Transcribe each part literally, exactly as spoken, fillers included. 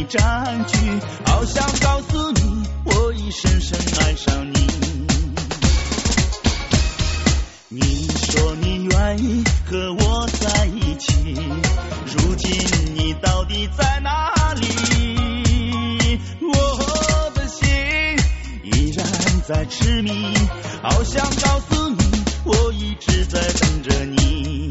占据，好想告诉你，我已深深爱上你。你说你愿意和我在一起，如今你到底在哪里？我的心依然在痴迷，好想告诉你，我一直在等着你。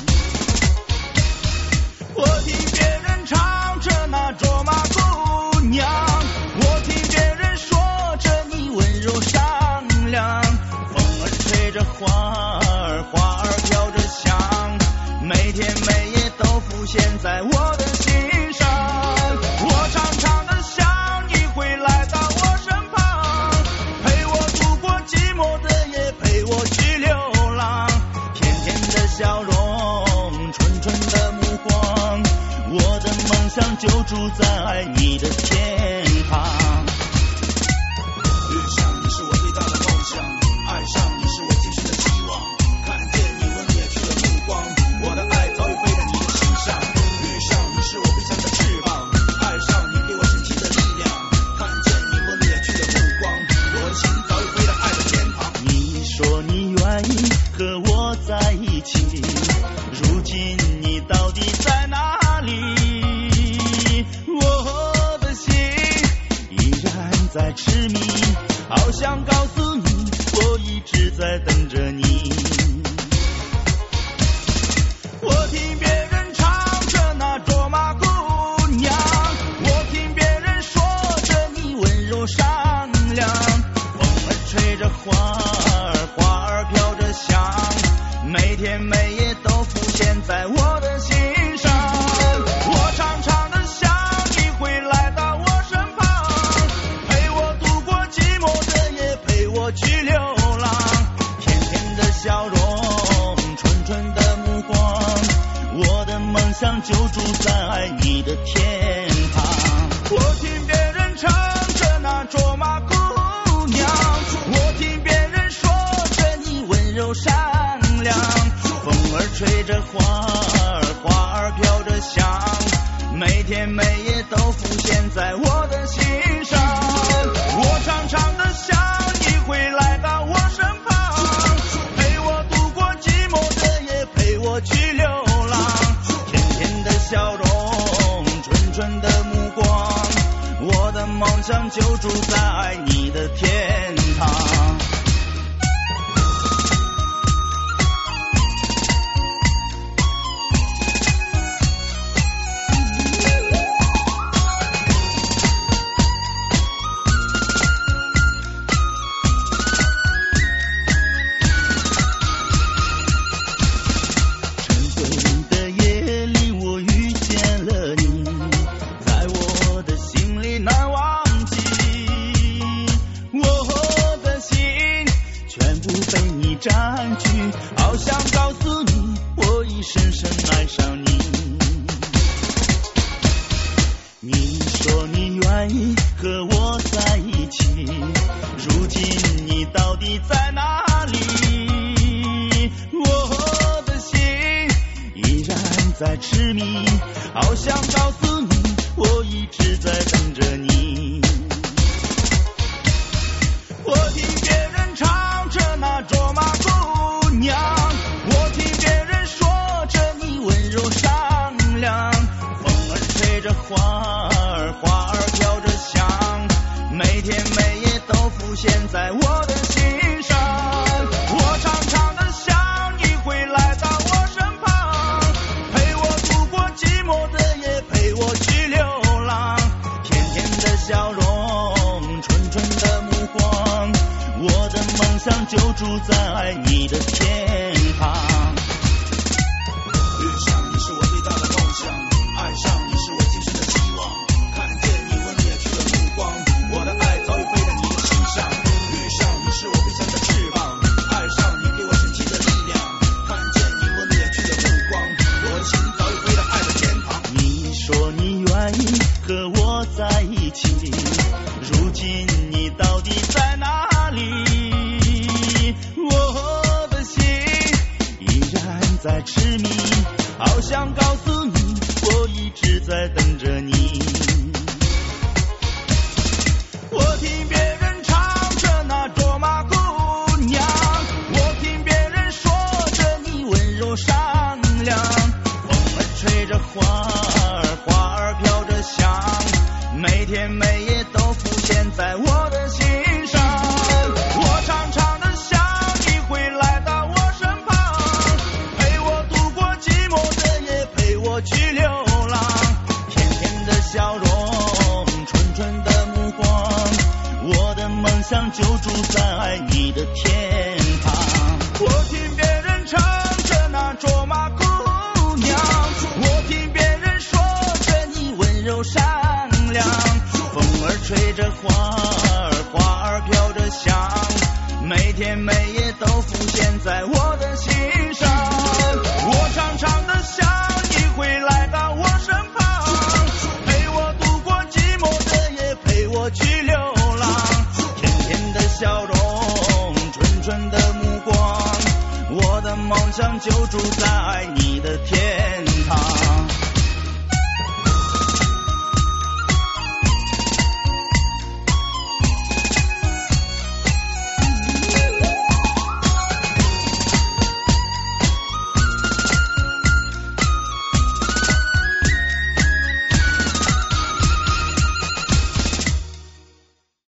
我听别人唱着那卓玛姑娘，我听别人说着你温柔善良，风儿吹着花儿，花儿飘着香，每天每夜都浮现在我的心上。我常常的想你会来到我身旁，陪我度过寂寞的夜，陪我去流浪，甜甜的笑容，纯纯的目光，我的梦想就住在你的天堂。 遇上你是我最大的梦想，爱上你是我今生的希望，看见你我灭去了目光，我的爱早已飞在你的心上。遇上你是我飞翔的翅膀，爱上你给我神奇的力量，看见你我灭去了目光，我的心早已飞到爱的天堂。 你说你愿意和我在一起，如今你到底在哪里？我的心依然在痴迷，好想告诉你，我一直在等着你。我听别人唱着那卓玛姑娘，我听别人说着你温柔善良，风儿吹着花儿，花儿飘着香，每天每夜都浮现在我的心上。我常常的想你会来到我身旁，陪我度过寂寞的夜，陪我去流浪，甜甜的笑容，纯纯的目光，我的梦想就住在你的天堂。我听别人唱着那卓玛姑娘，我听别人说着你温柔善良，风儿吹着花儿，花儿飘着香，每天每夜都浮现在我的心上。我常常的想你会来到我身旁，陪我度过寂寞的夜，陪我去流浪，甜甜的笑容，纯纯的目光，我的梦想就住在你的天堂。占据，好想告诉你，我已深深爱上你。你说你愿意和我在一起，如今你到底在哪里？我的心依然在痴迷，好想告诉你，我一直在等着你。我听别人唱着那卓玛姑娘，我听别人说着你温柔善良，风儿吹着花儿，花儿飘着香，每天每夜都浮现在我的心上。我常常的想你会来到我身旁，陪我度过寂寞的夜，陪我去流浪，甜甜的笑容，纯纯的目光，我的梦想就住在你的天堂。 遇上你是我最大的梦想，爱上你是我今生的希望，看见你我灭去了目光，我的爱早已飞在你的心上。遇上你是我飞翔的翅膀，爱上你给我神奇的力量，看见你我灭去了目光，我的心早已飞到爱的天堂。 你说你愿意和我在一起，如今你到底在哪里？我的心依然在痴迷，好想告诉你，我一直在等着你。 天每夜都浮现在我的心上。我常常的想你会来到我身旁，陪我度过寂寞的夜，陪我去流浪。甜甜的笑容，纯纯的目光，我的梦想就住在你的天堂。我听别人唱着那卓玛姑娘，我听别人说着你温柔善良。风儿吹着花儿，花儿飘着香，每天每夜都浮现在我的心上。我常常的想你会来到我身旁，陪我度过寂寞的夜，陪我去流浪。甜甜的笑容，纯纯的目光，我的梦想就住在你